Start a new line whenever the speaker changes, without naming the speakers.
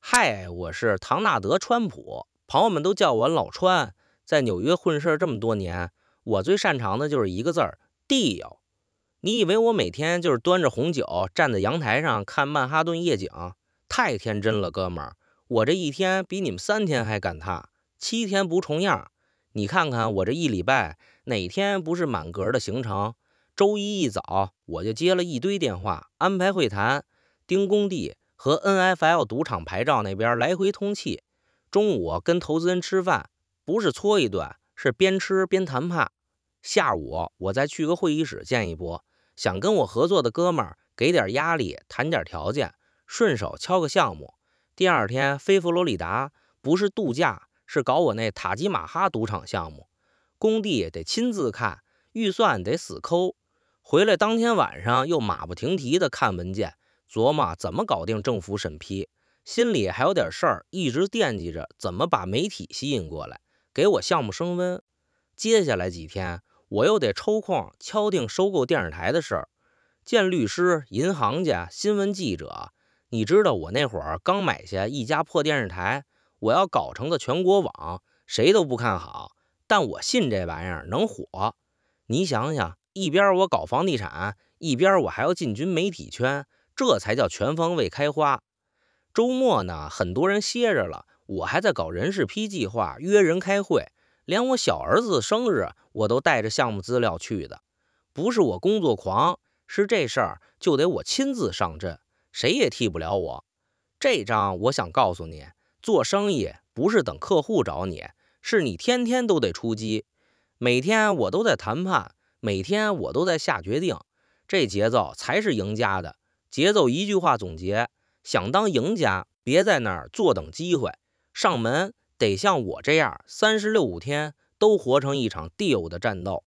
嗨，我是唐纳德·川普，朋友们都叫我老川。在纽约混事这么多年，我最擅长的就是一个字儿deal。你以为我每天就是端着红酒站在阳台上看曼哈顿夜景？太天真了，哥们儿！我这一天比你们3天还赶趟，7天不重样。你看看我这一礼拜哪天不是满格的行程？周一一早我就接了一堆电话，安排会谈，盯工地和 NFL 赌场牌照那边来回通气。中午跟投资人吃饭，不是搓一顿，是边吃边谈判。下午我再去个会议室见一波，想跟我合作的哥们儿给点压力，谈点条件，顺手敲个项目。第二天飞佛罗里达，不是度假，是搞我那塔吉马哈赌场项目，工地得亲自看，预算得死抠。回来当天晚上又马不停蹄的看文件，琢磨怎么搞定政府审批，心里还有点事儿，一直惦记着怎么把媒体吸引过来，给我项目升温。接下来几天，我又得抽空敲定收购电视台的事儿，见律师、银行家、新闻记者。你知道我那会儿刚买下一家破电视台，我要搞成个全国网，谁都不看好，但我信这玩意儿能火。你想想，一边我搞房地产，一边我还要进军媒体圈，这才叫全方位开花。周末呢，很多人歇着了，我还在搞人事批计划，约人开会，连我小儿子生日我都带着项目资料去的。不是我工作狂，是这事儿就得我亲自上阵，谁也替不了我。这章我想告诉你，做生意不是等客户找你，是你天天都得出击。每天我都在谈判，每天我都在下决定，这节奏才是赢家的节奏。一句话总结，想当赢家，别在那儿坐等机会，上门得像我这样36-5天都活成一场 deal 的战斗。